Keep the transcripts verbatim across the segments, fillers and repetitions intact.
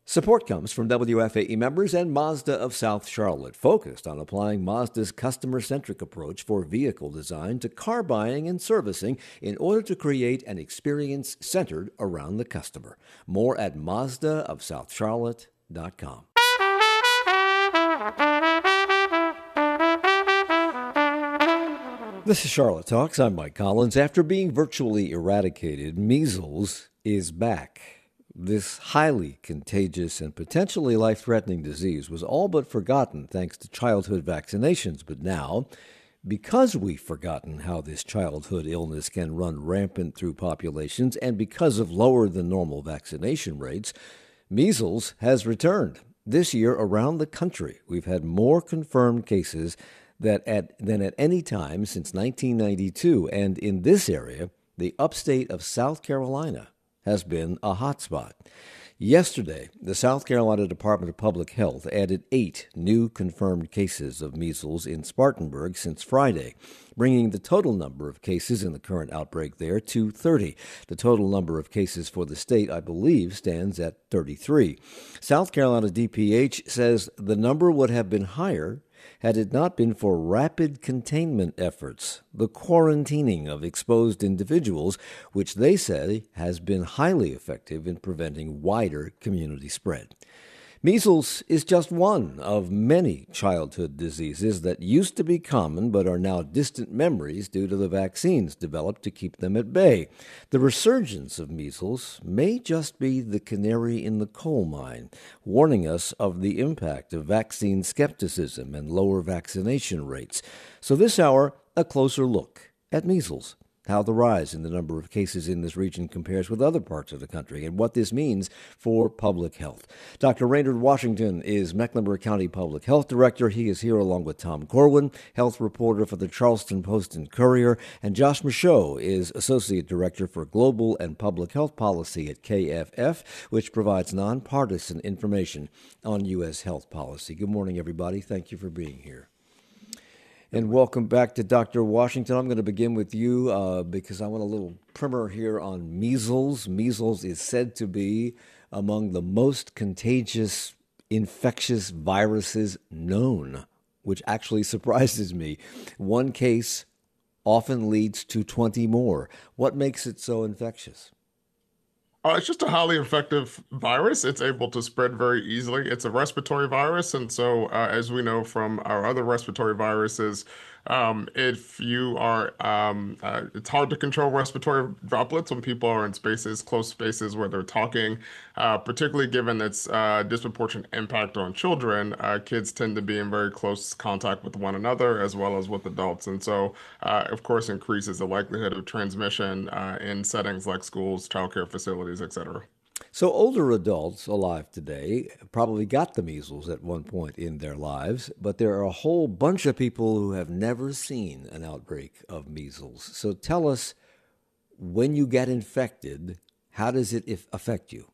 Support comes from W F A E members and Mazda of South Charlotte, focused on applying Mazda's customer-centric approach for vehicle design to car buying and servicing in order to create an experience centered around the customer. More at Mazda of South Charlotte dot com. This is Charlotte Talks. I'm Mike Collins. After being virtually eradicated, measles is back. This highly contagious and potentially life-threatening disease was all but forgotten thanks to childhood vaccinations. But now, because we've forgotten how this childhood illness can run rampant through populations and because of lower than normal vaccination rates, measles has returned. This year, around the country, we've had more confirmed cases that at, than at any time since nineteen ninety-two. And in this area, the upstate of South Carolina has been a hotspot. Yesterday, the South Carolina Department of Public Health added eight new confirmed cases of measles in Spartanburg since Friday, bringing the total number of cases in the current outbreak there to thirty. The total number of cases for the state, I believe, stands at thirty-three. South Carolina D P H says the number would have been higher had it not been for rapid containment efforts, the quarantining of exposed individuals, which they say has been highly effective in preventing wider community spread. Measles is just one of many childhood diseases that used to be common but are now distant memories due to the vaccines developed to keep them at bay. The resurgence of measles may just be the canary in the coal mine, warning us of the impact of vaccine skepticism and lower vaccination rates. So this hour, a closer look at measles, how the rise in the number of cases in this region compares with other parts of the country, and what this means for public health. Doctor Raynard Washington is Mecklenburg County Public Health Director. He is here along with Tom Corwin, health reporter for the Charleston Post and Courier, and Josh Michaud is Associate Director for Global and Public Health Policy at K F F, which provides nonpartisan information on U S health policy. Good morning, everybody. Thank you for being here. And welcome back to Doctor Washington. I'm going to begin with you uh, because I want a little primer here on measles. Measles is said to be among the most contagious infectious viruses known, which actually surprises me. One case often leads to twenty more. What makes it so infectious? Uh, it's just a highly effective virus. It's able to spread very easily. It's a respiratory virus. And so, uh, as we know from our other respiratory viruses, um, if you are, um, uh, it's hard to control respiratory droplets when people are in spaces, close spaces where they're talking, uh, particularly given its uh, disproportionate impact on children. Uh, kids tend to be in very close contact with one another as well as with adults. And so, uh, of course, increases the likelihood of transmission uh, in settings like schools, childcare facilities, et cetera. So older adults alive today probably got the measles at one point in their lives, but there are a whole bunch of people who have never seen an outbreak of measles. So tell us, when you get infected, how does it affect you?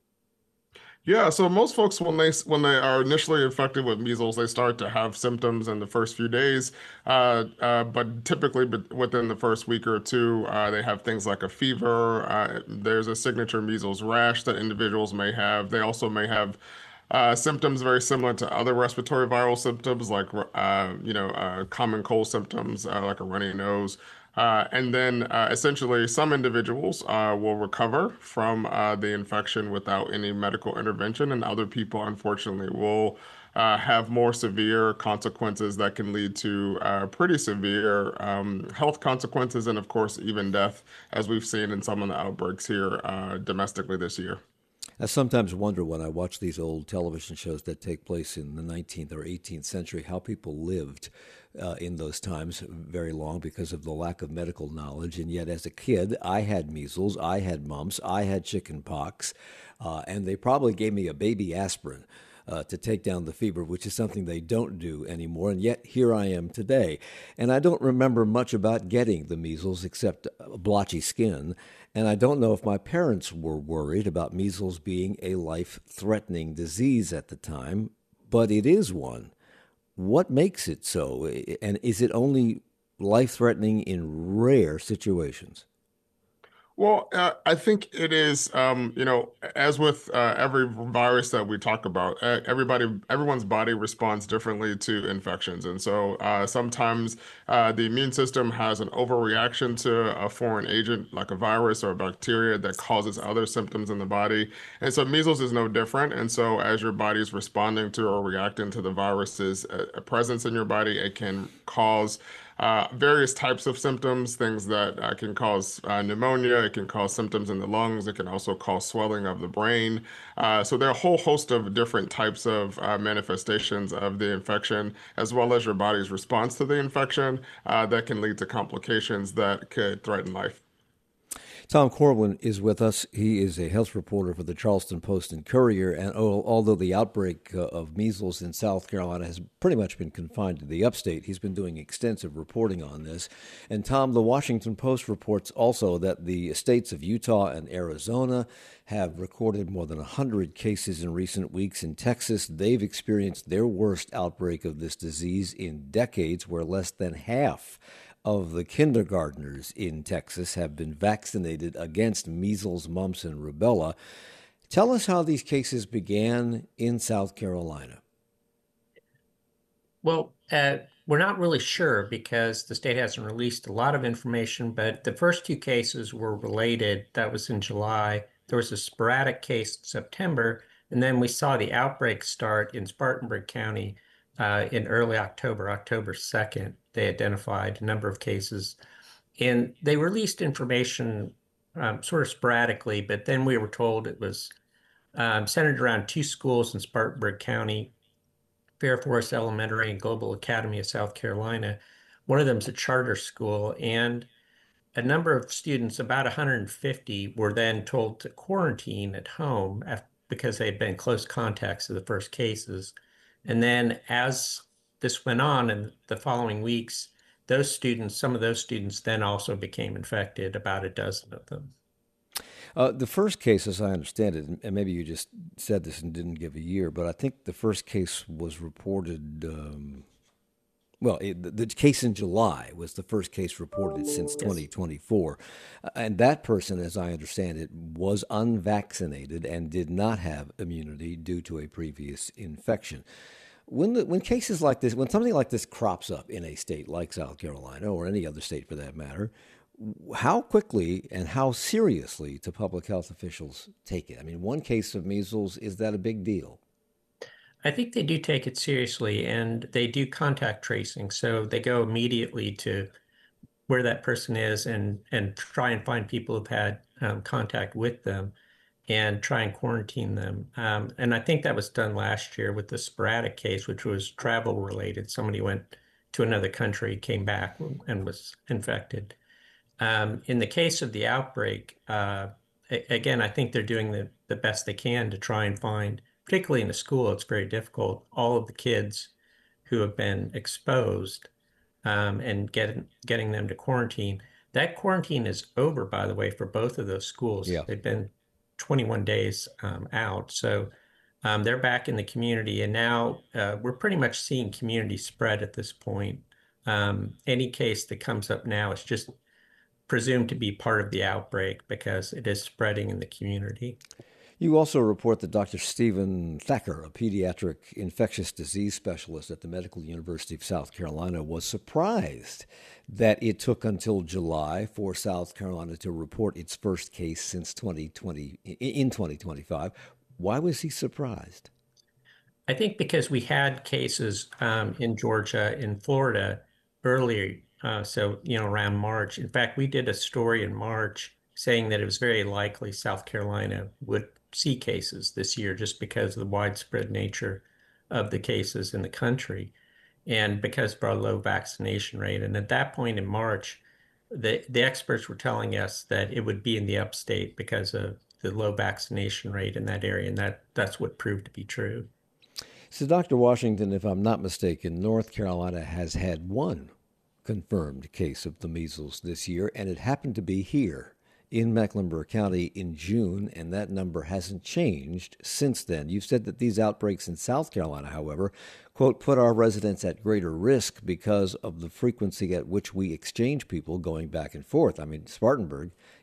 Yeah, so most folks, when they when they are initially infected with measles, they start to have symptoms in the first few days. Uh, uh, but typically, but within the first week or two, uh, they have things like a fever. Uh, there's a signature measles rash that individuals may have. They also may have uh, symptoms very similar to other respiratory viral symptoms, like uh, you know, uh, common cold symptoms, uh, like a runny nose. Uh, and then uh, essentially some individuals uh, will recover from uh, the infection without any medical intervention, and other people, unfortunately, will uh, have more severe consequences that can lead to uh, pretty severe um, health consequences and, of course, even death, as we've seen in some of the outbreaks here uh, domestically this year. I sometimes wonder when I watch these old television shows that take place in the nineteenth or eighteenth century, how people lived uh, in those times very long because of the lack of medical knowledge. And yet as a kid, I had measles, I had mumps, I had chicken pox, uh, and they probably gave me a baby aspirin Uh, to take down the fever, which is something they don't do anymore. And yet here I am today. And I don't remember much about getting the measles except blotchy skin. And I don't know if my parents were worried about measles being a life-threatening disease at the time, but it is one. What makes it so? And is it only life-threatening in rare situations? Well, uh, I think it is, um, you know, as with uh, every virus that we talk about, uh, everybody, everyone's body responds differently to infections. And so uh, sometimes uh, the immune system has an overreaction to a foreign agent like a virus or a bacteria that causes other symptoms in the body. And so measles is no different. And so as your body is responding to or reacting to the virus's uh, presence in your body, it can cause uh, various types of symptoms, things that uh, can cause uh, pneumonia, it can cause symptoms in the lungs, it can also cause swelling of the brain. Uh, so there are a whole host of different types of uh, manifestations of the infection, as well as your body's response to the infection, uh, that can lead to complications that could threaten life. Tom Corwin is with us. He is a health reporter for the Charleston Post and Courier. And although the outbreak uh, of measles in South Carolina has pretty much been confined to the upstate, he's been doing extensive reporting on this. And Tom, the Washington Post reports also that the states of Utah and Arizona have recorded more than one hundred cases in recent weeks. In Texas, they've experienced their worst outbreak of this disease in decades, where less than half of the kindergartners in Texas have been vaccinated against measles, mumps, and rubella. Tell us how these cases began in South Carolina. Well, uh, we're not really sure because the state hasn't released a lot of information, but the first two cases were related. That was in July. There was a sporadic case in September, and then we saw the outbreak start in Spartanburg County uh, in early October, October second. They identified a number of cases, and they released information um, sort of sporadically, but then we were told it was um, centered around two schools in Spartanburg County, Fair Forest Elementary and Global Academy of South Carolina. One of them is a charter school, and a number of students, about one hundred fifty, were then told to quarantine at home after, because they had been close contacts of the first cases. And then as this went on in the following weeks, those students, some of those students then also became infected, about a dozen of them. Uh, the first case, as I understand it, and maybe you just said this and didn't give a year, but I think the first case was reported. Um, well, it, the, the case in July was the first case reported since twenty twenty-four. Uh, and that person, as I understand it, was unvaccinated and did not have immunity due to a previous infection. When the, when cases like this, when something like this crops up in a state like South Carolina or any other state for that matter, how quickly and how seriously do public health officials take it? I mean, one case of measles, is that a big deal? I think they do take it seriously, and they do contact tracing. So they go immediately to where that person is and and try and find people who've had um, contact with them and try and quarantine them. Um, and I think that was done last year with the sporadic case, which was travel related. Somebody went to another country, came back, and was infected. Um, in the case of the outbreak, uh, again, I think they're doing the, the best they can to try and find, particularly in a school, it's very difficult, all of the kids who have been exposed um, and get, getting them to quarantine. That quarantine is over, by the way, for both of those schools. Yeah. They've been twenty-one days um, out. So um, they're back in the community. And now uh, we're pretty much seeing community spread at this point. Um, any case that comes up now is just presumed to be part of the outbreak because it is spreading in the community. You also report that Doctor Stephen Thacker, a pediatric infectious disease specialist at the Medical University of South Carolina, was surprised that it took until July for South Carolina to report its first case since twenty twenty in twenty twenty-five. Why was he surprised? I think because we had cases um, in Georgia, in Florida earlier, uh, so, you know, around March. In fact, we did a story in March saying that it was very likely South Carolina would see cases this year just because of the widespread nature of the cases in the country and because of our low vaccination rate. And at that point in March, the, the experts were telling us that it would be in the upstate because of the low vaccination rate in that area. And that, that's what proved to be true. So, Doctor Washington, if I'm not mistaken, North Carolina has had one confirmed case of the measles this year, and it happened to be here in Mecklenburg County in June, and that number hasn't changed since then. You've said that these outbreaks in South Carolina, however, quote, put our residents at greater risk because of the frequency at which we exchange people going back and forth. I mean, Spartanburg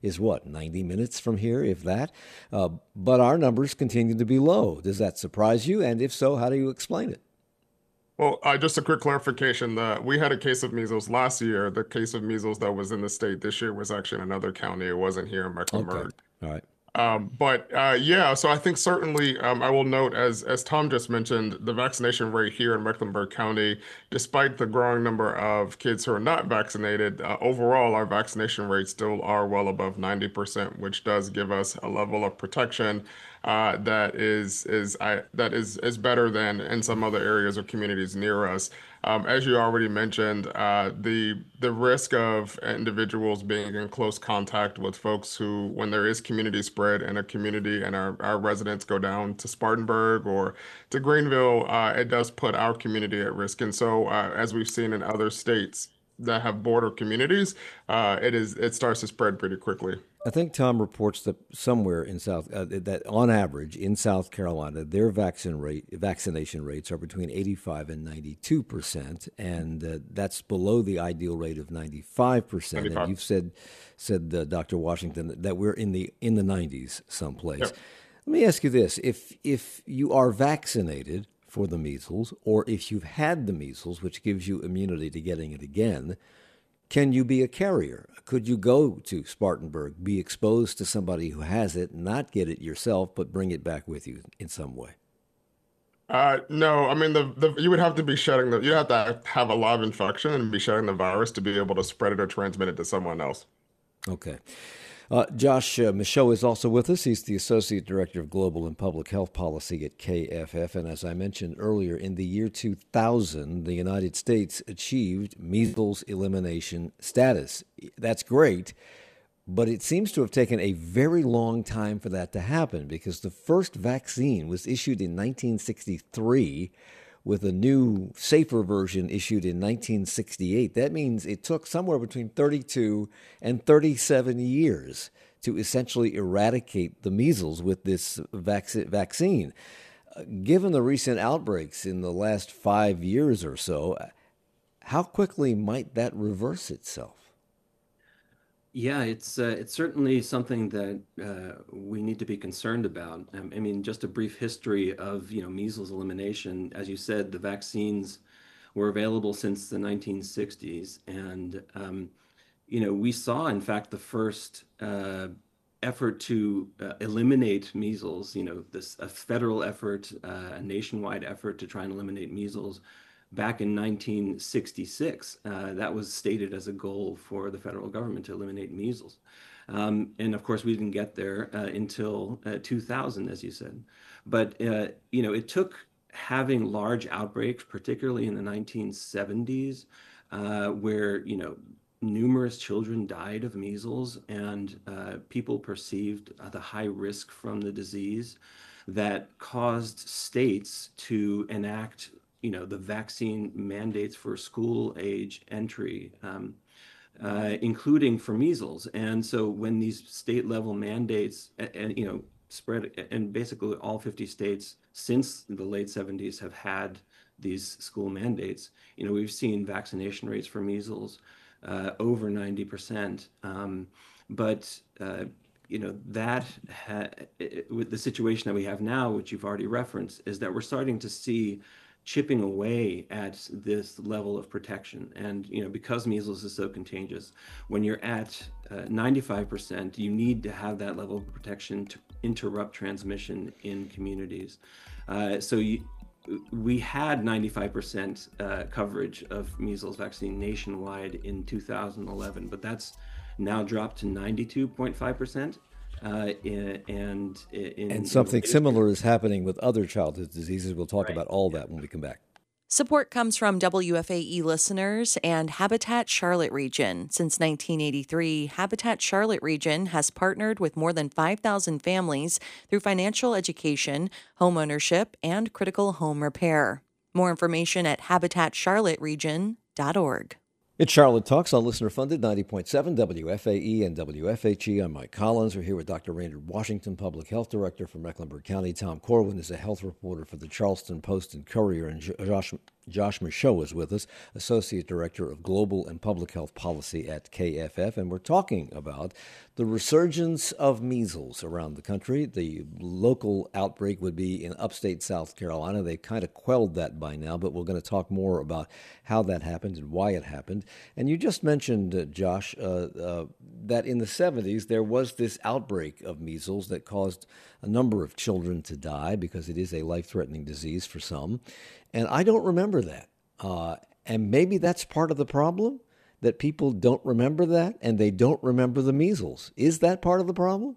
is what, ninety minutes from here, if that? Uh, but our numbers continue to be low. Does that surprise you? And if so, how do you explain it? Well, uh, just a quick clarification that we had a case of measles last year. The case of measles that was in the state this year was actually in another county. It wasn't here in Okay. Mecklenburg. All right. Um, but uh, yeah, so I think certainly um, I will note, as as Tom just mentioned, the vaccination rate here in Mecklenburg County, despite the growing number of kids who are not vaccinated, uh, overall our vaccination rates still are well above ninety percent, which does give us a level of protection uh, that is is I, that is is better than in some other areas or communities near us. Um, as you already mentioned, uh, the the risk of individuals being in close contact with folks who, when there is community spread in a community and our, our residents go down to Spartanburg or to Greenville, uh, it does put our community at risk. And so, uh, as we've seen in other states that have border communities, uh, it is it starts to spread pretty quickly. I think Tom reports that somewhere in South uh, that on average in South Carolina their vaccine rate vaccination rates are between eighty-five and ninety-two percent, and uh, that's below the ideal rate of ninety-five percent. ninety-five. And you've said said uh, Doctor Washington that, that we're in the in the nineties someplace. Yep. Let me ask you this: if if you are vaccinated for the measles, or if you've had the measles, which gives you immunity to getting it again, can you be a carrier? Could you go to Spartanburg, be exposed to somebody who has it, not get it yourself, but bring it back with you in some way? Uh, no, I mean the, the you would have to be shedding the you have to have a live infection and be shedding the virus to be able to spread it or transmit it to someone else. Okay. Uh, Josh uh, Michaud is also with us. He's the Associate Director of Global and Public Health Policy at K F F. And as I mentioned earlier, in the year two thousand, the United States achieved measles elimination status. That's great, but it seems to have taken a very long time for that to happen because the first vaccine was issued in nineteen sixty-three, with a new, safer version issued in nineteen sixty-eight. That means it took somewhere between thirty-two and thirty-seven years to essentially eradicate the measles with this vac- vaccine. Uh, given the recent outbreaks in the last five years or so, how quickly might that reverse itself? Yeah, it's uh, it's certainly something that uh, we need to be concerned about. Um, I mean, just a brief history of, you know, measles elimination. As you said, the vaccines were available since the nineteen sixties, and um, you know, we saw, in fact, the first uh, effort to uh, eliminate measles. You know, this a federal effort, uh, a nationwide effort to try and eliminate measles back in nineteen sixty-six. Uh, that was stated as a goal for the federal government to eliminate measles. Um, and of course, we didn't get there uh, until uh, two thousand, as you said. But, uh, you know, it took having large outbreaks, particularly in the nineteen seventies, uh, where, you know, numerous children died of measles and uh, people perceived uh, the high risk from the disease, that caused states to enact, you know, the vaccine mandates for school age entry, um, uh, including for measles. And so when these state level mandates, and, and you know, spread, and basically all fifty states since the late seventies have had these school mandates, you know, we've seen vaccination rates for measles uh, over ninety percent. Um, but, uh, you know, that ha- with the situation that we have now, which you've already referenced, is that we're starting to see chipping away at this level of protection. And, you know, because measles is so contagious, when you're at uh, ninety-five percent, you need to have that level of protection to interrupt transmission in communities. Uh, so you, we had ninety-five percent uh, coverage of measles vaccine nationwide in two thousand eleven, but that's now dropped to ninety-two point five percent. Uh, in, and in, and something in similar is happening with other childhood diseases. We'll talk right. about all that when we come back. Support comes from W F A E listeners and Habitat Charlotte Region. Since nineteen eighty-three, Habitat Charlotte Region has partnered with more than five thousand families through financial education, homeownership, and critical home repair. More information at habitat charlotte region dot org. It's Charlotte Talks on listener-funded ninety point seven W F A E and W F H E. I'm Mike Collins. We're here with Doctor Raynard Washington, Public Health Director for Mecklenburg County. Tom Corwin is a health reporter for the Charleston Post and Courier. And Josh Josh Michaud is with us, Associate Director of Global and Public Health Policy at K F F, and we're talking about the resurgence of measles around the country. The local outbreak would be in upstate South Carolina. They kind of quelled that by now, but we're going to talk more about how that happened and why it happened. And you just mentioned, uh, Josh, uh, uh, that in the seventies there was this outbreak of measles that caused a number of children to die because it is a life-threatening disease for some. And I don't remember that. Uh, and maybe that's part of the problem, that people don't remember that and they don't remember the measles. Is that part of the problem?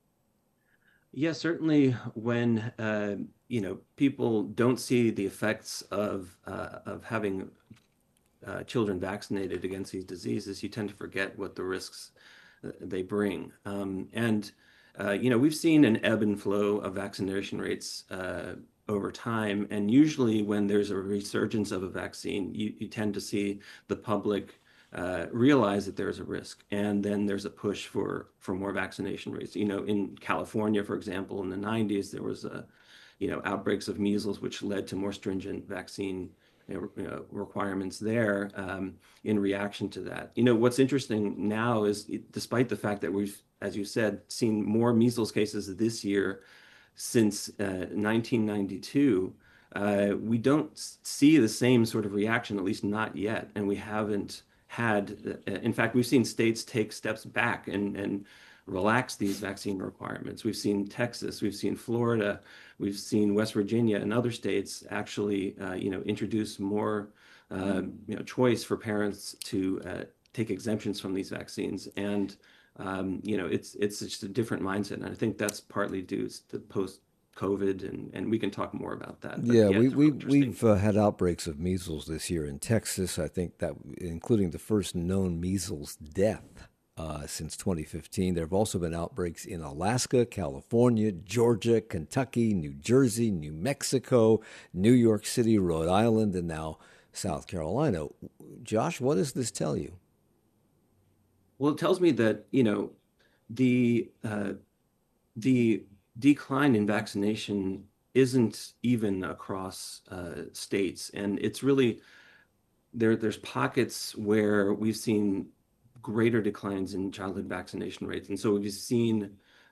Yeah, certainly when uh, you know people don't see the effects of uh, of having uh, children vaccinated against these diseases, you tend to forget what the risks uh, they bring. Um, and uh, you know we've seen an ebb and flow of vaccination rates uh, over time, and usually when there's a resurgence of a vaccine, you, you tend to see the public uh, realize that there's a risk, and then there's a push for for more vaccination rates. You know, in California, for example, in the nineties, there was a, you know, outbreaks of measles, which led to more stringent vaccine you know, requirements there um, in reaction to that. You know, what's interesting now is, despite the fact that we've, as you said, seen more measles cases this year since uh, nineteen ninety-two, uh, we don't see the same sort of reaction, at least not yet, and we haven't had, uh, in fact, we've seen states take steps back and, and relax these vaccine requirements. We've seen Texas, we've seen Florida, we've seen West Virginia and other states actually, uh, you know, introduce more, uh, you know, choice for parents to uh, take exemptions from these vaccines. And, um, you know, it's it's just a different mindset. And I think that's partly due to post COVID, and, and we can talk more about that. But yeah, yeah, we, we, we've uh, had outbreaks of measles this year in Texas, I think that including the first known measles death uh, since twenty fifteen. There have also been outbreaks in Alaska, California, Georgia, Kentucky, New Jersey, New Mexico, New York City, Rhode Island, and now South Carolina. Josh, what does this tell you? Well, it tells me that, you know, the uh, the decline in vaccination isn't even across uh, states, and it's really there. There's pockets where we've seen greater declines in childhood vaccination rates, and so we've seen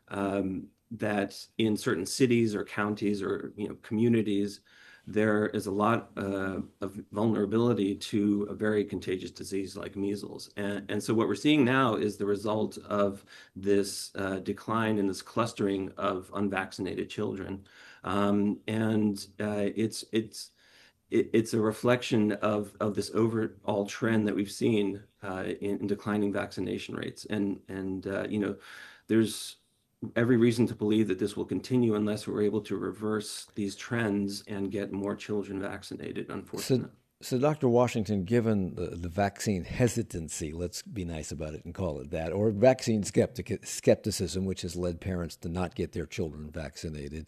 um, that in certain cities or counties or you know communities, there is a lot uh, of vulnerability to a very contagious disease like measles. And, and so what we're seeing now is the result of this uh, decline in this clustering of unvaccinated children. Um, and uh, it's it's it, it's a reflection of, of this overall trend that we've seen uh, in, in declining vaccination rates. And, and uh, you know, there's every reason to believe that this will continue unless we're able to reverse these trends and get more children vaccinated, unfortunately. So, so Doctor Washington, given the, the vaccine hesitancy, let's be nice about it and call it that, or vaccine skeptic, skepticism, which has led parents to not get their children vaccinated,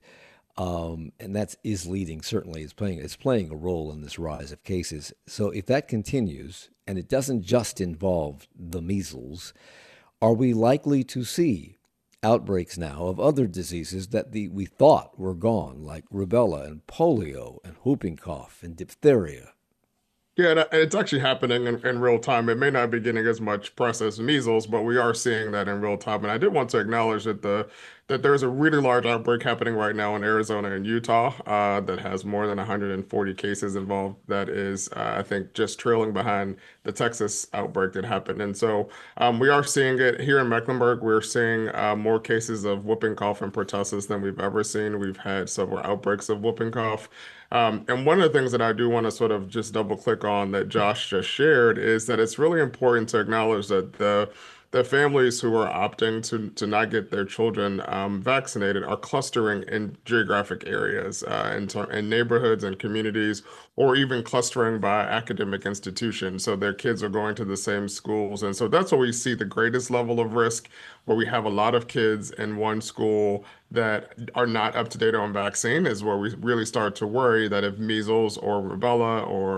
um, and that is leading, certainly, it's playing, it's playing a role in this rise of cases. So if that continues, and it doesn't just involve the measles, are we likely to see outbreaks now of other diseases that the, we thought were gone, like rubella and polio and whooping cough and diphtheria? Yeah, it's actually happening in, in real time. It may not be getting as much press as measles, but we are seeing that in real time. And I did want to acknowledge that the that there's a really large outbreak happening right now in Arizona and Utah uh, that has more than one hundred forty cases involved. That is, uh, I think, just trailing behind the Texas outbreak that happened. And so um, we are seeing it here in Mecklenburg. We're seeing uh, more cases of whooping cough and pertussis than we've ever seen. We've had several outbreaks of whooping cough. Um, and one of the things that I do want to sort of just double click on that Josh just shared is that it's really important to acknowledge that the the families who are opting to to not get their children um, vaccinated are clustering in geographic areas, uh, in, ter- in neighborhoods and communities, or even clustering by academic institutions. So their kids are going to the same schools. And so that's where we see the greatest level of risk, where we have a lot of kids in one school that are not up to date on vaccine, is where we really start to worry that if measles or rubella or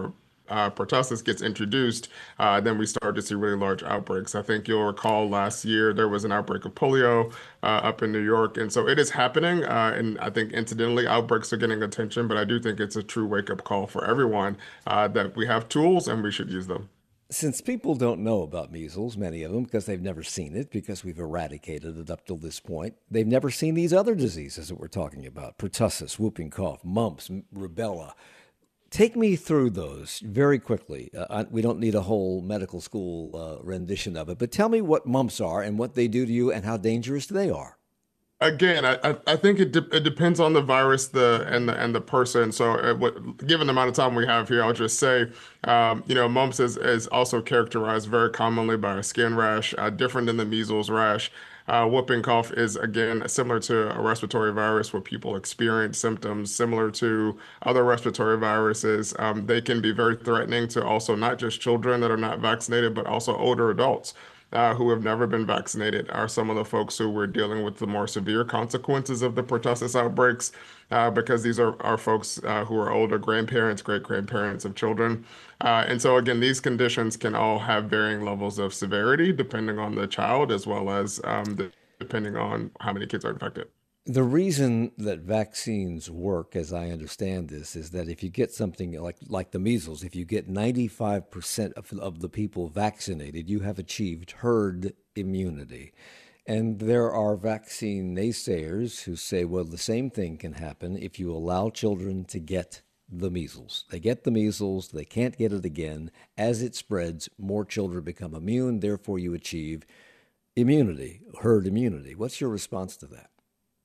uh, pertussis gets introduced, uh, then we start to see really large outbreaks. I think you'll recall last year there was an outbreak of polio uh, up in New York, and so it is happening. Uh, and I think incidentally, outbreaks are getting attention, but I do think it's a true wake-up call for everyone uh, that we have tools and we should use them. Since people don't know about measles, many of them, because they've never seen it, because we've eradicated it up till this point, they've never seen these other diseases that we're talking about: pertussis, whooping cough, mumps, rubella. Take me through those very quickly. Uh, we don't need a whole medical school uh, rendition of it, but tell me what mumps are and what they do to you and how dangerous they are. Again, I, I I think it de it depends on the virus, the and the and the person. So, uh, what, given the amount of time we have here, I'll just say, um, you know, mumps is is also characterized very commonly by a skin rash, uh, different than the measles rash. Uh, whooping cough is again similar to a respiratory virus where people experience symptoms similar to other respiratory viruses. Um, they can be very threatening to also not just children that are not vaccinated, but also older adults uh, who have never been vaccinated are some of the folks who were dealing with the more severe consequences of the pertussis outbreaks, uh, because these are, are folks uh, who are older grandparents, great grandparents of children. Uh, and so, again, these conditions can all have varying levels of severity depending on the child, as well as um, the, depending on how many kids are infected. The reason that vaccines work, as I understand this, is that if you get something like like the measles, if you get ninety-five percent of, of the people vaccinated, you have achieved herd immunity. And there are vaccine naysayers who say, well, the same thing can happen if you allow children to get the measles. They get the measles, they can't get it again. As it spreads, more children become immune, therefore you achieve immunity, herd immunity. What's your response to that,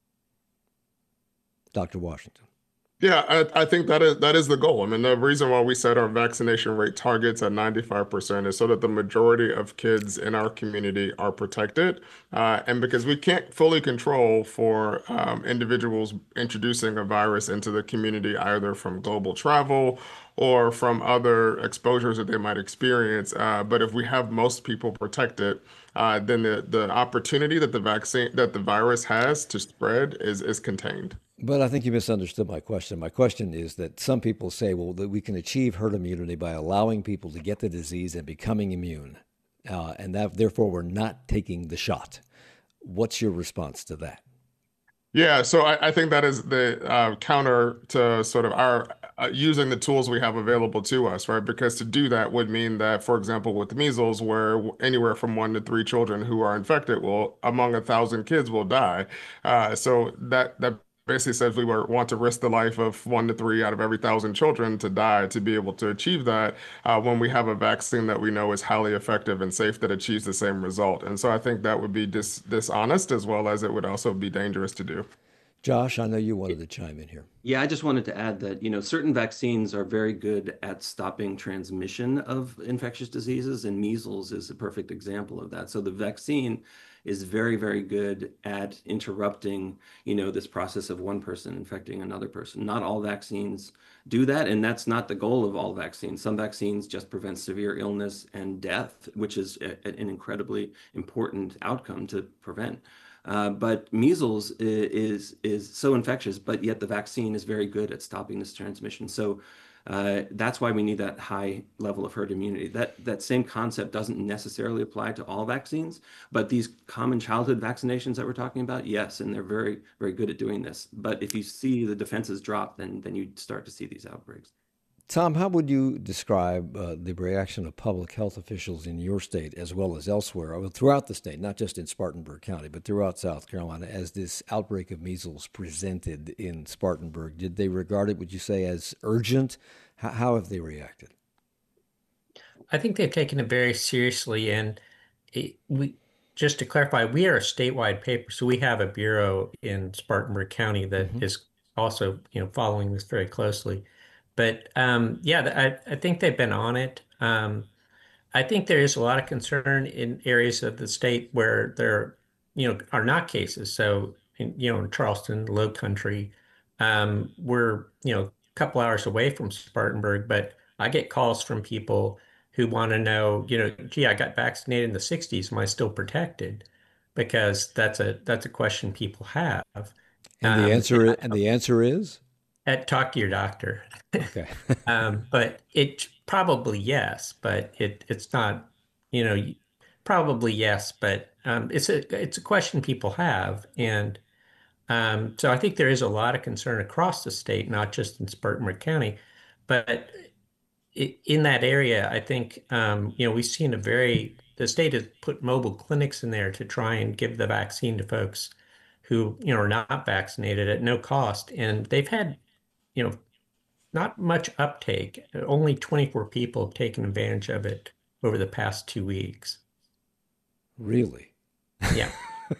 Doctor Washington? Yeah, I, I think that is that is the goal. I mean, the reason why we set our vaccination rate targets at ninety-five percent is so that the majority of kids in our community are protected. Uh, and because we can't fully control for um, individuals introducing a virus into the community, either from global travel or from other exposures that they might experience. Uh, but if we have most people protected, uh, then the, the opportunity that the vaccine, that the virus has to spread is, is contained. But I think you misunderstood my question. My question is that some people say, well, that we can achieve herd immunity by allowing people to get the disease and becoming immune, uh, and that therefore we're not taking the shot. What's your response to that? Yeah, so I, I think that is the uh, counter to sort of our uh, using the tools we have available to us, right? Because to do that would mean that, for example, with measles, where anywhere from one to three children who are infected will, among a thousand kids, will die. Uh, so that that basically says we were, want to risk the life of one to three out of every thousand children to die to be able to achieve that uh, when we have a vaccine that we know is highly effective and safe that achieves the same result. And so I think that would be dis dishonest as well as it would also be dangerous to do. Josh, I know you wanted to chime in here. Yeah, I just wanted to add that, you know, certain vaccines are very good at stopping transmission of infectious diseases, and measles is a perfect example of that. So the vaccine is very, very good at interrupting, you know, this process of one person infecting another person. Not all vaccines do that, and that's not the goal of all vaccines. Some vaccines just prevent severe illness and death, which is a, an incredibly important outcome to prevent. Uh, but measles is, is is so infectious, but yet the vaccine is very good at stopping this transmission. So uh, that's why we need that high level of herd immunity. That that same concept doesn't necessarily apply to all vaccines, but these common childhood vaccinations that we're talking about, yes, and they're very, very good at doing this. But if you see the defenses drop, then then you start to see these outbreaks. Tom, how would you describe uh, the reaction of public health officials in your state as well as elsewhere, well, throughout the state, not just in Spartanburg County, but throughout South Carolina, as this outbreak of measles presented in Spartanburg? Did they regard it, would you say, as urgent? How, how have they reacted? I think they've taken it very seriously. And it, we, just to clarify, we are a statewide paper, so we have a bureau in Spartanburg County that mm-hmm. is also, you know, following this very closely. But um, yeah, I, I think they've been on it. Um, I think there is a lot of concern in areas of the state where there, you know, are not cases. So, in, you know, in Charleston, Low Country, um, we're, you know, a couple hours away from Spartanburg, but I get calls from people who want to know, you know, gee, I got vaccinated in the sixties. Am I still protected? Because that's a that's a question people have. And the um, answer and, and the answer is. At talk to your doctor. Okay. um, but it probably yes, but it it's not, you know, y- probably yes, but um, it's a it's a question people have, and um, so I think there is a lot of concern across the state, not just in Spartanburg County, but i- in that area, I think um, you know we've seen a very the state has put mobile clinics in there to try and give the vaccine to folks who you know are not vaccinated at no cost, and they've had you know not much uptake. Only twenty-four people have taken advantage of it over the past two weeks. Really? Yeah.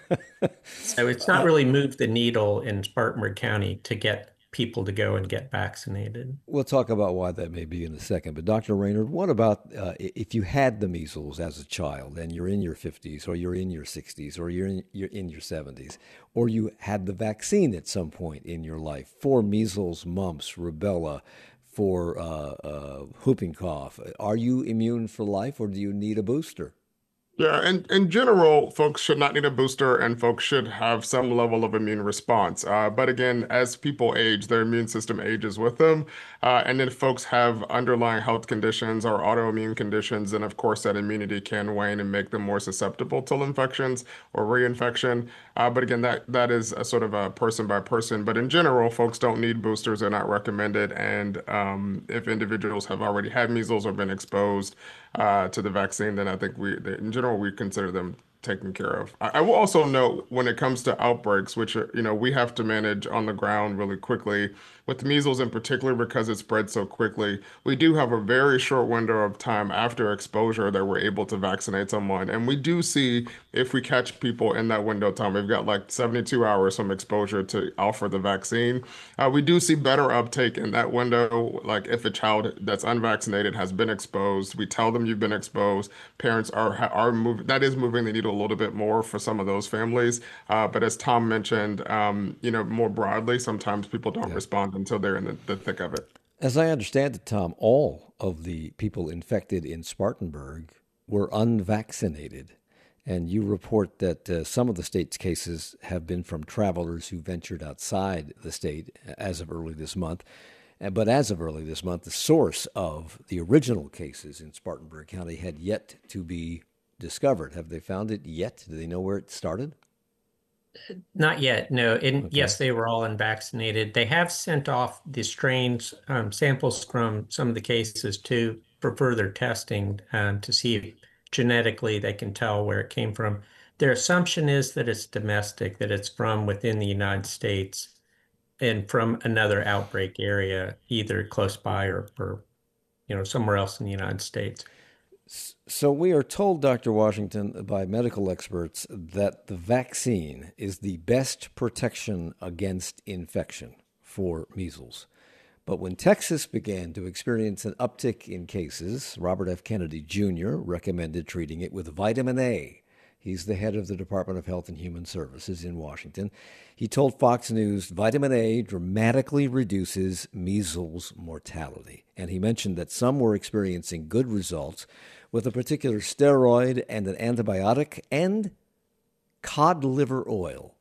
So it's not really moved the needle in Spartanburg County to get people to go and get vaccinated. We'll talk about why that may be in a second. But Doctor Raynard, what about uh, if you had the measles as a child and you're in your fifties or you're in your sixties or you're in, you're in your seventies, or you had the vaccine at some point in your life for measles, mumps, rubella, for uh, uh, whooping cough? Are you immune for life or do you need a booster? Yeah, and in general, folks should not need a booster and folks should have some level of immune response. Uh, but again, as people age, their immune system ages with them. Uh, and if folks have underlying health conditions or autoimmune conditions, then of course that immunity can wane and make them more susceptible to infections or reinfection. Uh, but again, that that is a sort of a person by person. But in general, folks don't need boosters; they're not recommended. And um, if individuals have already had measles or been exposed uh, to the vaccine, then I think we, in general, we consider them taken care of. I, I will also note when it comes to outbreaks, which are, you know, we have to manage on the ground really quickly. With measles in particular, because it spreads so quickly, we do have a very short window of time after exposure that we're able to vaccinate someone. And we do see if we catch people in that window of time, we've got like seventy-two hours from exposure to offer the vaccine. Uh, we do see better uptake in that window. Like if a child that's unvaccinated has been exposed, we tell them you've been exposed. Parents are are moving. That is moving the needle a little bit more for some of those families. Uh, but as Tom mentioned, um, you know, more broadly, sometimes people don't Yeah. respond until they're in the, the thick of it. As I understand it, Tom, all of the people infected in Spartanburg were unvaccinated. And you report that uh, some of the state's cases have been from travelers who ventured outside the state as of early this month. Uh, But as of early this month, the source of the original cases in Spartanburg County had yet to be discovered. Have they found it yet? Do they know where it started? Not yet, no. And Okay. yes, they were all unvaccinated. They have sent off the strains, um, samples from some of the cases too for further testing um, to see if genetically they can tell where it came from. Their assumption is that it's domestic, that it's from within the United States and from another outbreak area, either close by or, or you know, somewhere else in the United States. So we are told, Doctor Washington, by medical experts that the vaccine is the best protection against infection for measles. But when Texas began to experience an uptick in cases, Robert F. Kennedy Junior recommended treating it with vitamin A. He's the head of the Department of Health and Human Services in Washington. He told Fox News vitamin A dramatically reduces measles mortality. And he mentioned that some were experiencing good results with a particular steroid and an antibiotic and cod liver oil.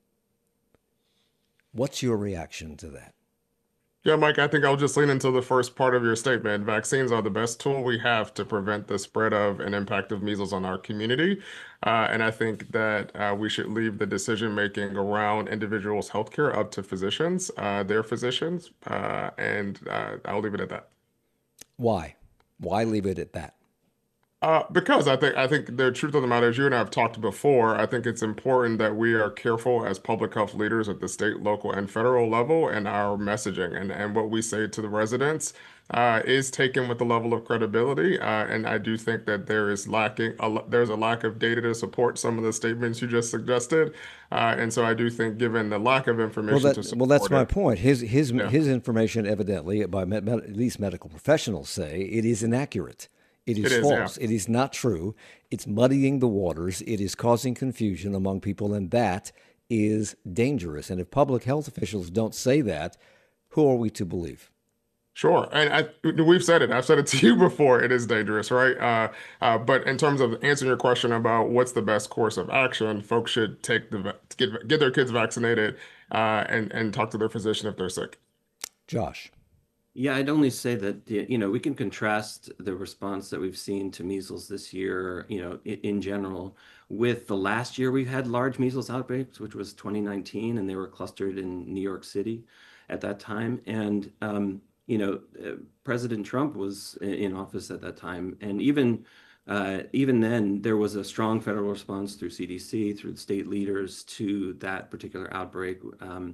What's your reaction to that? Yeah, Mike, I think I'll just lean into the first part of your statement. Vaccines are the best tool we have to prevent the spread of and impact of measles on our community. Uh, and I think that uh, we should leave the decision making around individuals' healthcare up to physicians, uh, their physicians, uh, and uh, I'll leave it at that. Why? Why leave it at that? Uh, because I think I think the truth of the matter is, you and I have talked before. I think it's important that we are careful as public health leaders at the state, local, and federal level in our messaging and, and what we say to the residents uh, is taken with a level of credibility. Uh, and I do think that there is lacking a, lo- there's a lack of data to support some of the statements you just suggested. Uh, and so I do think, given the lack of Well, information to that well, that's support my it, point. His his yeah, his information, evidently, by med, med, at least medical professionals say, it is inaccurate. It it is is, yeah. false. It is not true. It's muddying the waters. It is causing confusion among people, and that is dangerous. And if public health officials don't say that, who are we to believe? Sure. And I, we've said it. I've said it to you before. It is dangerous, right? Uh, uh, but in terms of answering your question about what's the best course of action, folks should take the va- get get their kids vaccinated uh, and and talk to their physician if they're sick. Josh. Yeah, I'd only say that, y- you know, we can contrast the response that we've seen to measles this year, you know, in, in general, with the last year we've had large measles outbreaks, which was twenty nineteen, and they were clustered in New York City at that time. And, um, you know, uh, President Trump was i- in office at that time. And even uh, even then, there was a strong federal response through C D C, through the state leaders to that particular outbreak. Um,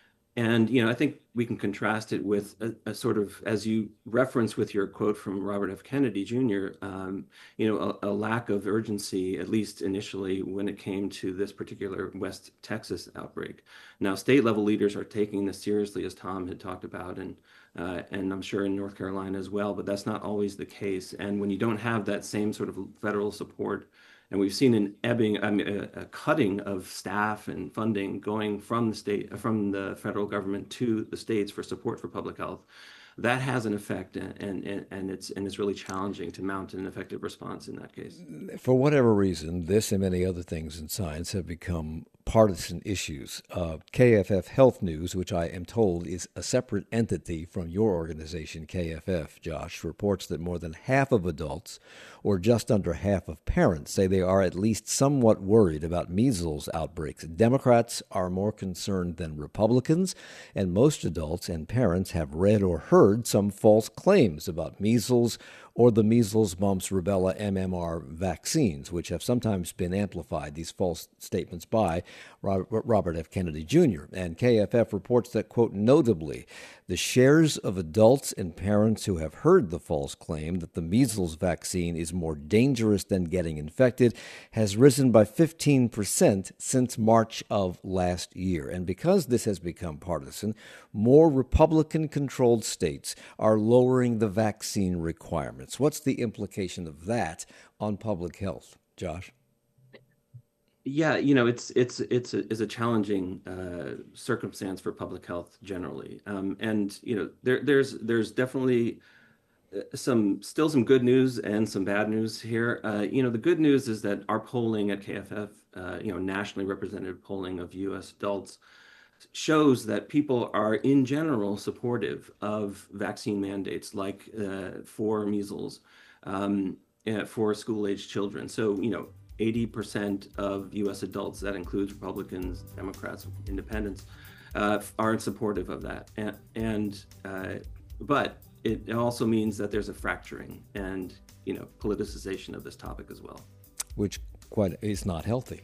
and, you know, I think we can contrast it with a, a sort of, as you reference with your quote from Robert F. Kennedy Junior, um, you know, a, a lack of urgency, at least initially, when it came to this particular West Texas outbreak. Now, state level leaders are taking this seriously, as Tom had talked about, and uh, and I'm sure in North Carolina as well, but that's not always the case. And when you don't have that same sort of federal support, and we've seen an ebbing, I mean, a, a cutting of staff and funding going from the state, from the federal government to the states for support for public health. That has an effect, and, and, and it's and it's really challenging to mount an effective response in that case. For whatever reason, this and many other things in science have become partisan issues. Uh, K F F Health News, which I am told is a separate entity from your organization, K F F, Josh, reports that more than half of adults, or just under half of parents, say they are at least somewhat worried about measles outbreaks. Democrats are more concerned than Republicans, and most adults and parents have read or heard some false claims about measles or the measles, mumps, rubella, M M R vaccines, which have sometimes been amplified, these false statements, by Robert F. Kennedy Junior And K F F reports that, quote, notably, the shares of adults and parents who have heard the false claim that the measles vaccine is more dangerous than getting infected has risen by fifteen percent since March of last year. And because this has become partisan, more Republican-controlled states are lowering the vaccine requirements. What's the implication of that on public health, Josh? Yeah, you know, it's it's it's a, is a challenging uh, circumstance for public health generally, um, and you know, there there's there's definitely uh, some still some good news and some bad news here. Uh, you know, the good news is that our polling at K F F, uh, you know, nationally representative polling of U S adults shows that people are in general supportive of vaccine mandates like uh, for measles, um, uh, for school-age children. So, you know, eighty percent of U S adults, that includes Republicans, Democrats, Independents, uh, are supportive of that. And, and uh, but it also means that there's a fracturing and, you know, politicization of this topic as well. Which quite is not healthy.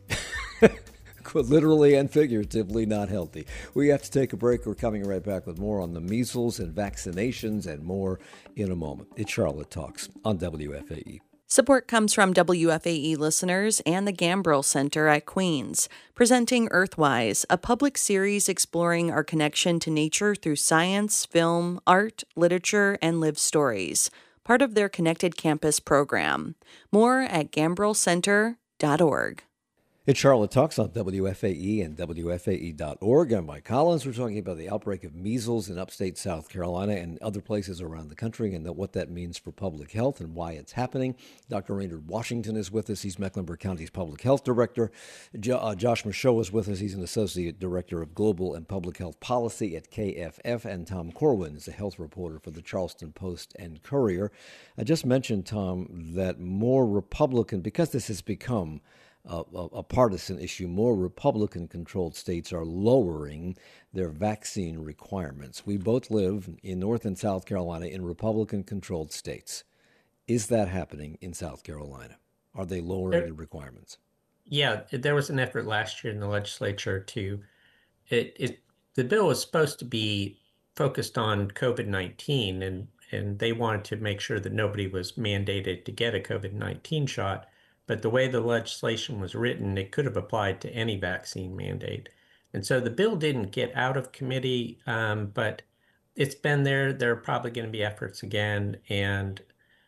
Literally and figuratively not healthy. We have to take a break. We're coming right back with more on the measles and vaccinations and more in a moment. It's Charlotte Talks on W F A E. Support comes from W F A E listeners and the Gambrill Center at Queens, presenting Earthwise, a public series exploring our connection to nature through science, film, art, literature, and lived stories, part of their Connected Campus program. More at gambrill center dot org. It's Charlotte Talks on W F A E and W F A E dot org. I'm Mike Collins. We're talking about the outbreak of measles in upstate South Carolina and other places around the country and what that means for public health and why it's happening. Doctor Raynard Washington is with us. He's Mecklenburg County's Public Health Director. Jo- uh, Josh Michaud is with us. He's an Associate Director of Global and Public Health Policy at K F F. And Tom Corwin is a health reporter for the Charleston Post and Courier. I just mentioned, Tom, that more Republican, because this has become A, a partisan issue, more Republican-controlled states are lowering their vaccine requirements. We both live in North and South Carolina in Republican-controlled states. Is that happening in South Carolina? Are they lowering There, the requirements? yeah, there was an effort last year in the legislature to it. It the bill was supposed to be focused on COVID nineteen, and and they wanted to make sure that nobody was mandated to get a COVID nineteen shot. But the way the legislation was written, it could have applied to any vaccine mandate. And so the bill didn't get out of committee, um, but it's been there. There are probably going to be efforts again. And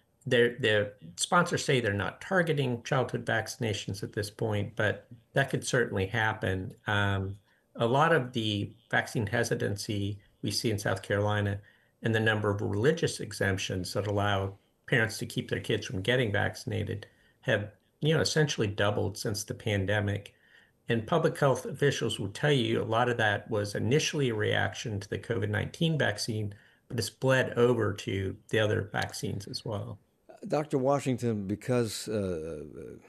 the sponsors say they're not targeting childhood vaccinations at this point, but that could certainly happen. Um, a lot of the vaccine hesitancy we see in South Carolina and the number of religious exemptions that allow parents to keep their kids from getting vaccinated have you know, essentially doubled since the pandemic. And public health officials will tell you a lot of that was initially a reaction to the COVID nineteen vaccine, but it's bled over to the other vaccines as well. Doctor Washington, because uh,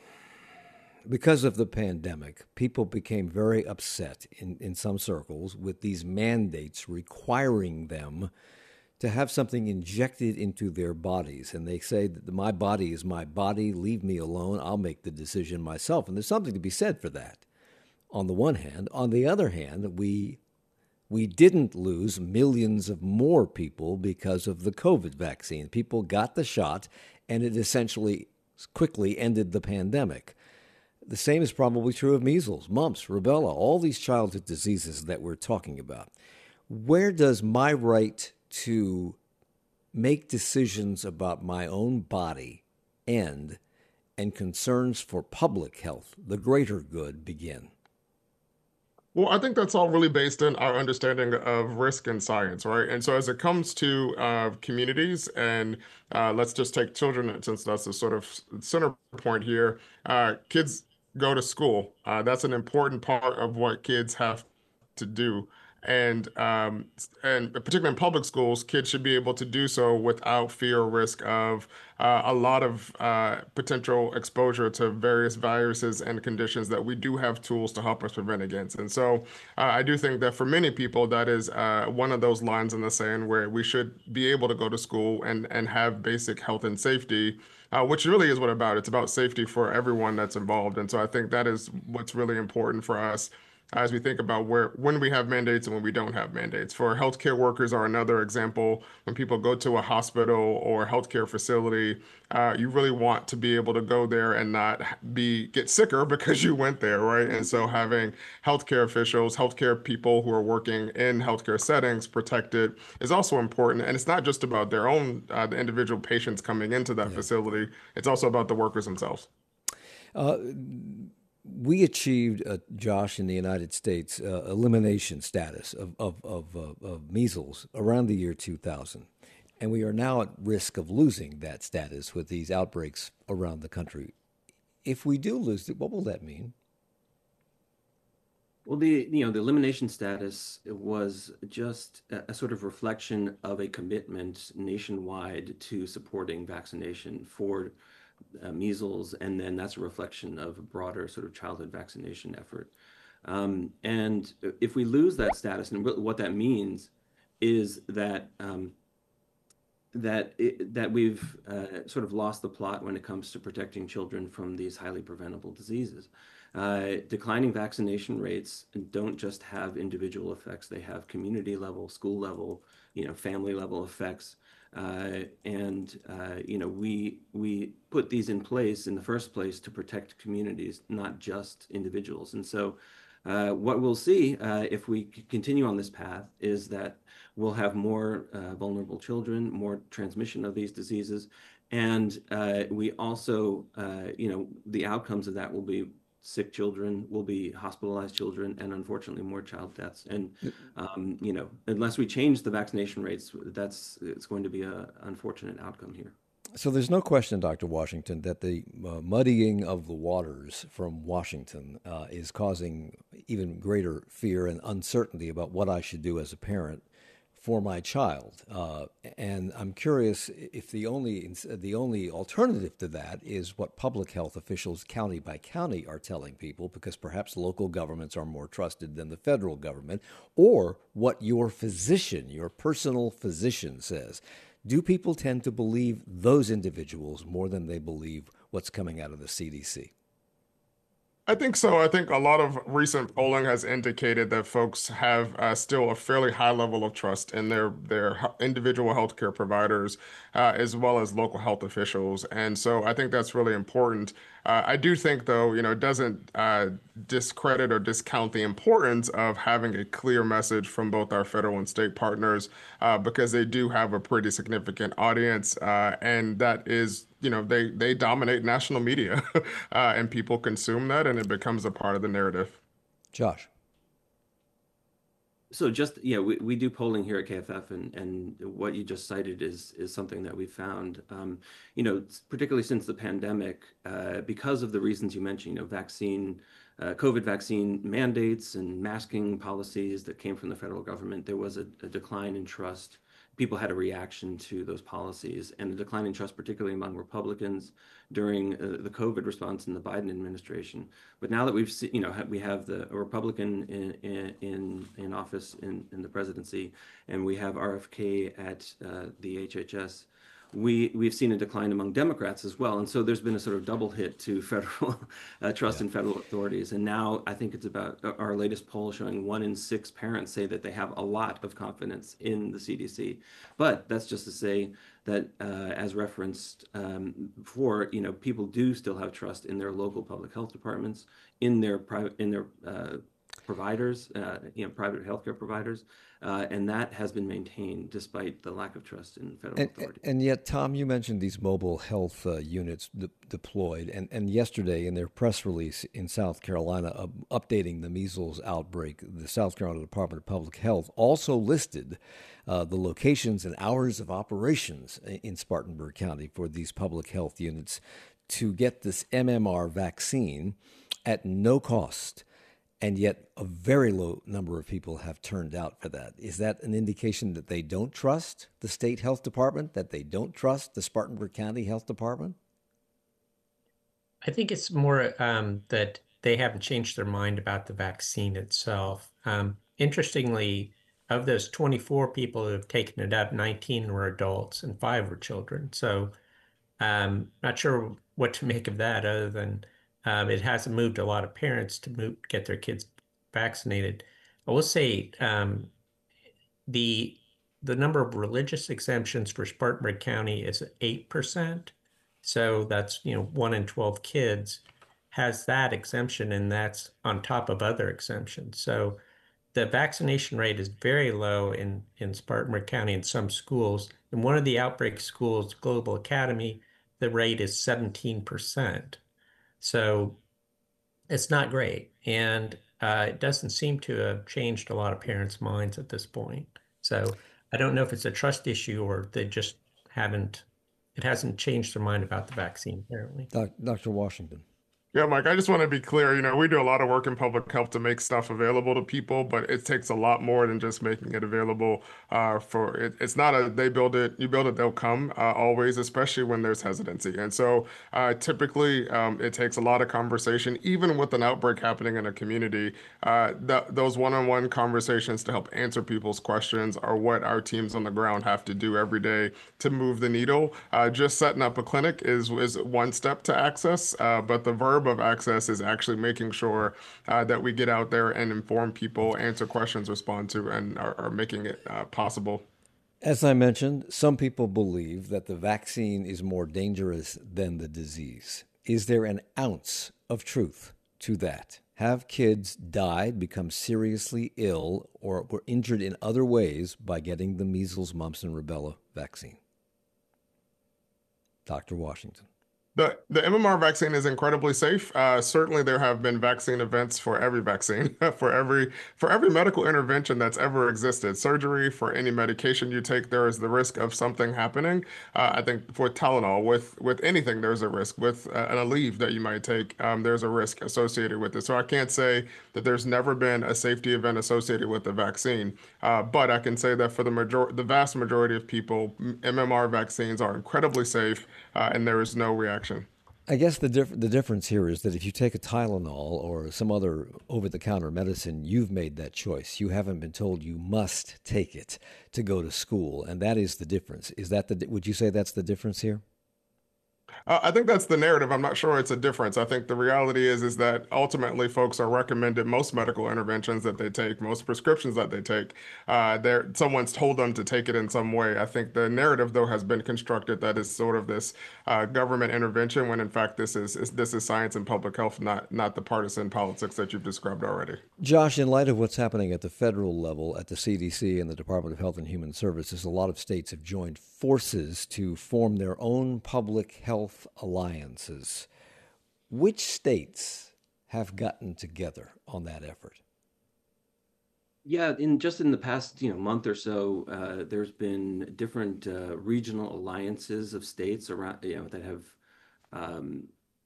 because of the pandemic, people became very upset in, in some circles with these mandates requiring them to have something injected into their bodies. And they say that my body is my body, leave me alone, I'll make the decision myself. And there's something to be said for that, on the one hand. On the other hand, we we didn't lose millions of more people because of the COVID vaccine. People got the shot, and it essentially quickly ended the pandemic. The same is probably true of measles, mumps, rubella, all these childhood diseases that we're talking about. Where does my right to make decisions about my own body end and concerns for public health, the greater good, begin? Well, I think that's all really based in our understanding of risk and science, right? And so as it comes to uh, communities, and uh, let's just take children, since that's the sort of center point here, uh, kids go to school. Uh, that's an important part of what kids have to do. And um, and particularly in public schools, kids should be able to do so without fear or risk of uh, a lot of uh, potential exposure to various viruses and conditions that we do have tools to help us prevent against. And so uh, I do think that for many people, that is uh, one of those lines in the sand where we should be able to go to school and, and have basic health and safety, uh, which really is what about. It's about safety for everyone that's involved. And so I think that is what's really important for us as we think about where when we have mandates and when we don't have mandates. For healthcare workers are another example. When people go to a hospital or a healthcare facility, uh, you really want to be able to go there and not be get sicker because you went there, right? And so having healthcare officials, healthcare people who are working in healthcare settings protected is also important. And it's not just about their own uh, the individual patients coming into that yeah. facility. It's also about the workers themselves. Uh, We achieved, uh, Josh, in the United States, uh, elimination status of, of, of, uh, of measles around the year two thousand. And we are now at risk of losing that status with these outbreaks around the country. If we do lose it, what will that mean? Well, the you know the elimination status was just a, a sort of reflection of a commitment nationwide to supporting vaccination for Uh, measles, and then that's a reflection of a broader sort of childhood vaccination effort. Um, and if we lose that status, and what that means is that um, that it, that we've uh, sort of lost the plot when it comes to protecting children from these highly preventable diseases. Uh, declining vaccination rates don't just have individual effects; they have community level, school level, you know, family level effects. Uh, and uh, you know, we we put these in place in the first place to protect communities, not just individuals. And so, uh, what we'll see uh, if we continue on this path is that we'll have more uh, vulnerable children, more transmission of these diseases, and uh, we also, uh, you know, the outcomes of that will be sick children, will be hospitalized children, and unfortunately more child deaths. And um, you know, unless we change the vaccination rates, that's it's going to be an unfortunate outcome here. So there's no question, Doctor Washington, that the uh, muddying of the waters from Washington uh, is causing even greater fear and uncertainty about what I should do as a parent for my child. Uh, and I'm curious if the only the only alternative to that is what public health officials county by county are telling people, because perhaps local governments are more trusted than the federal government, or what your physician, your personal physician says. Do people tend to believe those individuals more than they believe what's coming out of the C D C? I think so. I think a lot of recent polling has indicated that folks have uh, still a fairly high level of trust in their their individual healthcare providers, uh, as well as local health officials. And so I think that's really important. Uh, I do think, though, you know, it doesn't uh, discredit or discount the importance of having a clear message from both our federal and state partners, uh, because they do have a pretty significant audience, uh, and that is, you know, they they dominate national media, uh, and people consume that, and it becomes a part of the narrative. Josh. So just, yeah, we, we do polling here at K F F, and, and what you just cited is is something that we found, um, you know, particularly since the pandemic, uh, because of the reasons you mentioned, you know, vaccine, uh, COVID vaccine mandates and masking policies that came from the federal government, there was a, a decline in trust people had a reaction to those policies and a decline in trust, particularly among Republicans during uh, the COVID response in the Biden administration. But now that we've seen, you know, we have the a Republican in in in office in, in the presidency, and we have R F K at uh, the H H S, we we've seen a decline among Democrats as well. And so there's been a sort of double hit to federal uh, trust Yeah. in federal authorities. And now I think it's about uh, our latest poll showing one in six parents say that they have a lot of confidence in the C D C. But that's just to say that, uh, as referenced um, before, you know, people do still have trust in their local public health departments, in their private, in their uh, providers, uh, you know, private healthcare providers, uh, and that has been maintained despite the lack of trust in federal And, authorities. and yet, Tom, you mentioned these mobile health uh, units de- deployed, and, and yesterday in their press release in South Carolina, uh, updating the measles outbreak, the South Carolina Department of Public Health also listed uh, the locations and hours of operations in Spartanburg County for these public health units to get this M M R vaccine at no cost. And yet a very low number of people have turned out for that. Is that an indication that they don't trust the state health department, that they don't trust the Spartanburg County Health Department? I think it's more um, that they haven't changed their mind about the vaccine itself. Um, interestingly, of those twenty-four people who have taken it up, nineteen were adults and five were children. So um, not sure what to make of that other than um, it hasn't moved a lot of parents to move, get their kids vaccinated. I will say um, the the number of religious exemptions for Spartanburg County is eight percent. So that's, you know, one in twelve kids has that exemption, and that's on top of other exemptions. So the vaccination rate is very low in, in Spartanburg County in some schools. In one of the outbreak schools, Global Academy, the rate is seventeen percent. So it's not great. And uh, it doesn't seem to have changed a lot of parents' minds at this point. So I don't know if it's a trust issue or they just haven't, it hasn't changed their mind about the vaccine, apparently. Doc, Doctor Washington. Yeah, Mike, I just want to be clear. You know, we do a lot of work in public health to make stuff available to people, but it takes a lot more than just making it available. Uh, for it, it's not a they build it, you build it, they'll come uh, always, especially when there's hesitancy. And so uh, typically um, it takes a lot of conversation, even with an outbreak happening in a community. Uh, th those one-on-one conversations to help answer people's questions are what our teams on the ground have to do every day to move the needle. Uh, just setting up a clinic is, is one step to access, uh, but the verb of access is actually making sure uh, that we get out there and inform people, answer questions, respond to, and are, are making it uh, possible. As I mentioned, some people believe that the vaccine is more dangerous than the disease. Is there an ounce of truth to that? Have kids died, become seriously ill, or were injured in other ways by getting the measles, mumps, and rubella vaccine? Doctor Washington. The, the M M R vaccine is incredibly safe. Uh, certainly, there have been vaccine events for every vaccine, for every for every medical intervention that's ever existed. Surgery, for any medication you take, there is the risk of something happening. Uh, I think for Tylenol, with with anything, there's a risk. With uh, an Aleve that you might take, um, there's a risk associated with it. So I can't say that there's never been a safety event associated with the vaccine, uh, but I can say that for the major the vast majority of people, M M R vaccines are incredibly safe, uh, and there is no reaction. I guess the diff- the difference here is that if you take a Tylenol or some other over-the-counter medicine, you've made that choice. You haven't been told you must take it to go to school, and that is the difference. Is that the? Would you say that's the difference here? Uh, I think that's the narrative. I'm not sure it's a difference. I think the reality is is that ultimately folks are recommended most medical interventions that they take, most prescriptions that they take. Uh, there, someone's told them to take it in some way. I think the narrative, though, has been constructed that is sort of this uh, government intervention, when in fact this is, is this is science and public health, not not the partisan politics that you've described already. Josh, in light of what's happening at the federal level, at the C D C and the Department of Health and Human Services, a lot of states have joined forces to form their own public health alliances. Which states have gotten together on that effort? Yeah, in just in the past, you know, month or so, uh, there's been different uh, regional alliances of states around, you know, that have um,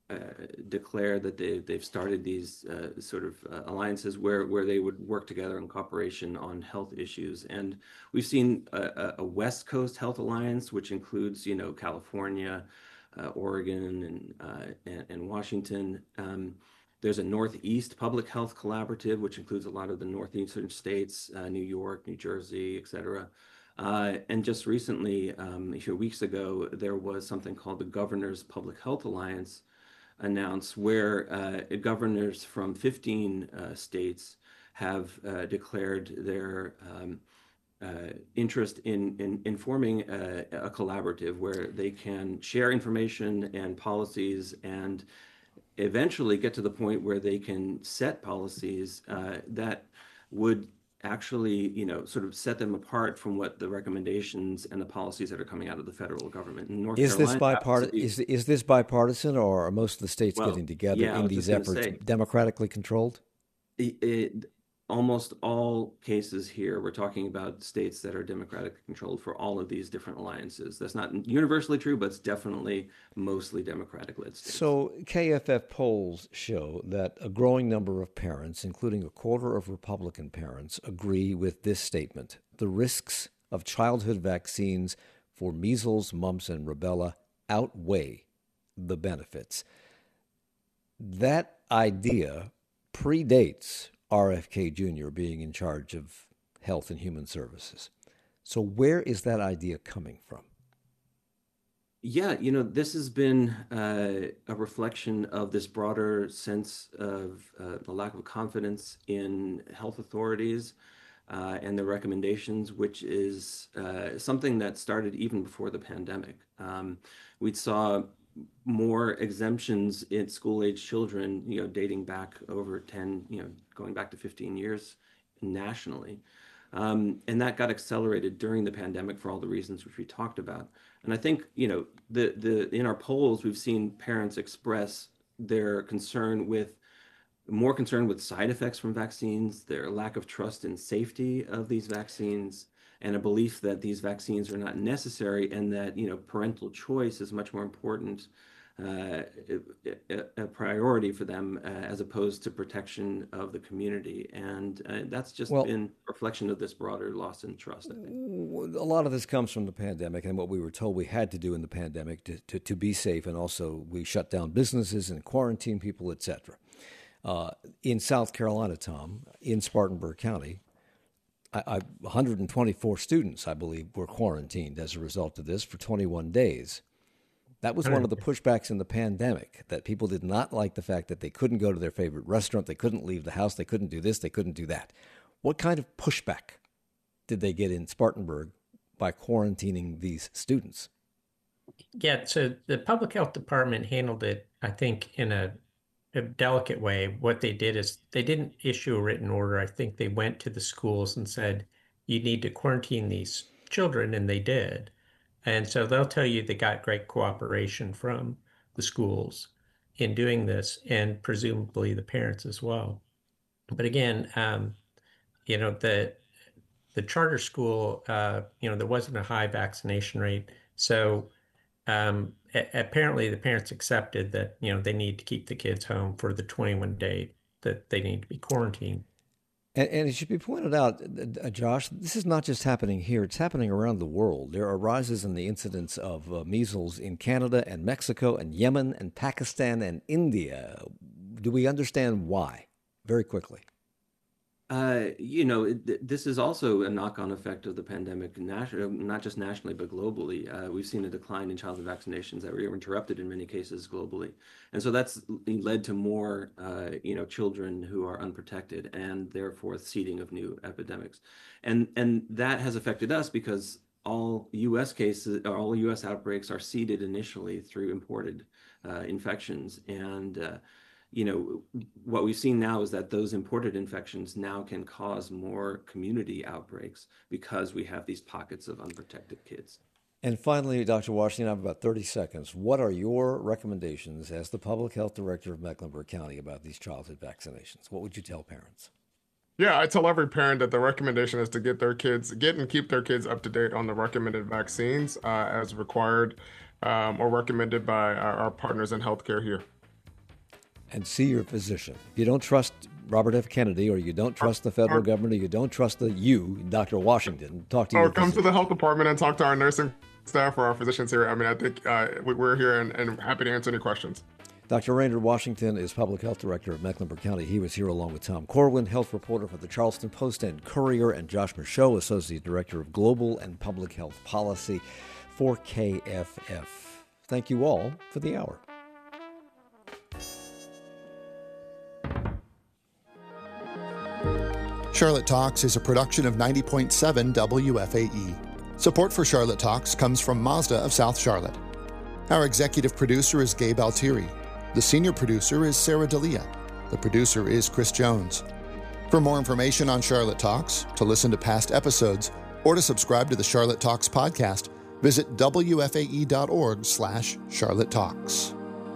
uh, declare that they, they've started these uh, sort of uh, alliances where, where they would work together in cooperation on health issues. And we've seen a, a West Coast Health Alliance, which includes, you know, California, uh, Oregon, and, uh, and, and Washington. Um, there's a Northeast Public Health Collaborative, which includes a lot of the Northeastern states, uh, New York, New Jersey, et cetera. Uh, and just recently, um, a few weeks ago, there was something called the Governor's Public Health Alliance, announced where uh, governors from fifteen uh, states have uh, declared their um, uh, interest in, in, in forming a, a collaborative where they can share information and policies and eventually get to the point where they can set policies uh, that would actually, you know, sort of set them apart from what the recommendations and the policies that are coming out of the federal government. In North Is this Carolina, bipartisan? be, Is is this bipartisan, or are most of the states well, getting together yeah, I in was these just gonna efforts say, democratically controlled? it, it, almost all cases here, we're talking about states that are democratically controlled for all of these different alliances. That's not universally true, but it's definitely mostly democratic-led states. So K F F polls show that a growing number of parents, including a quarter of Republican parents, agree with this statement: the risks of childhood vaccines for measles, mumps, and rubella outweigh the benefits. That idea predates R F K Junior being in charge of Health and Human Services. So where is that idea coming from? Yeah, you know, this has been uh, a reflection of this broader sense of uh, the lack of confidence in health authorities uh, and the recommendations, which is uh, something that started even before the pandemic. Um, we saw more exemptions in school-age children, you know, dating back over ten, you know, going back to fifteen years nationally. Um, and that got accelerated during the pandemic for all the reasons which we talked about. And I think, you know, the the in our polls, we've seen parents express their concern with more concern with side effects from vaccines, their lack of trust in safety of these vaccines, and a belief that these vaccines are not necessary and that, you know, parental choice is much more important, uh, a, a priority for them uh, as opposed to protection of the community. And uh, that's just Well, been a reflection of this broader loss in trust, I think. a lot of this comes from the pandemic and what we were told we had to do in the pandemic to, to, to be safe. And also we shut down businesses and quarantine people, et cetera. Uh, in South Carolina, Tom, in Spartanburg County, I, I, one hundred twenty-four students, I believe, were quarantined as a result of this for twenty-one days. That was one of the pushbacks in the pandemic, that people did not like the fact that they couldn't go to their favorite restaurant, they couldn't leave the house, they couldn't do this, they couldn't do that. What kind of pushback did they get in Spartanburg by quarantining these students? Yeah, so the public health department handled it, I think, in a, a delicate way. What they did is they didn't issue a written order. I think they went to the schools and said, you need to quarantine these children, and they did. And so they'll tell you they got great cooperation from the schools in doing this, and presumably the parents as well. But again, um, you know, the the charter school, uh, you know, there wasn't a high vaccination rate. So um, a- apparently the parents accepted that, you know, they need to keep the kids home for the twenty-one day that they need to be quarantined. And, and it should be pointed out, uh, Josh, this is not just happening here. It's happening around the world. There are rises in the incidence of uh, measles in Canada and Mexico and Yemen and Pakistan and India. Do we understand why? Very quickly. Uh, you know, it, this is also a knock-on effect of the pandemic, national, not just nationally, but globally. Uh, we've seen a decline in childhood vaccinations that were interrupted in many cases globally. And so that's led to more, uh, you know, children who are unprotected and therefore seeding of new epidemics. And, and that has affected us because all U S cases, or all U S outbreaks are seeded initially through imported uh, infections. And, uh, you know, what we've seen now is that those imported infections now can cause more community outbreaks because we have these pockets of unprotected kids. And finally, Doctor Washington, I have about thirty seconds. What are your recommendations as the public health director of Mecklenburg County about these childhood vaccinations? What would you tell parents? Yeah, I tell every parent that the recommendation is to get their kids, get and keep their kids up to date on the recommended vaccines uh, as required um, or recommended by our, our partners in healthcare here. and see your physician. If you don't trust Robert F. Kennedy, or you don't trust the federal or, government, or you don't trust the you, Doctor Washington, talk to or your come physician. to the health department and talk to our nursing staff or our physicians here. I mean, I think uh, we're here and, and happy to answer any questions. Doctor Raynard Washington is Public Health Director of Mecklenburg County. He was here along with Tom Corwin, health reporter for the Charleston Post and Courier, and Josh Michaud, Associate Director of Global and Public Health Policy for K F F. Thank you all for the hour. Charlotte Talks is a production of ninety point seven W F A E. Support for Charlotte Talks comes from Mazda of South Charlotte. Our executive producer is Gabe Altieri. The senior producer is Sarah D'Elia. The producer is Chris Jones. For more information on Charlotte Talks, to listen to past episodes, or to subscribe to the Charlotte Talks podcast, visit W F A E dot org slash Charlotte Talks.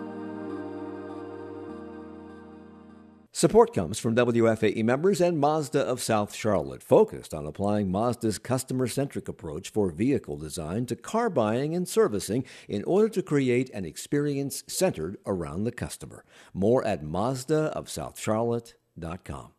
Support comes from W F A E members and Mazda of South Charlotte, focused on applying Mazda's customer-centric approach for vehicle design to car buying and servicing in order to create an experience centered around the customer. More at Mazda of South Charlotte dot com.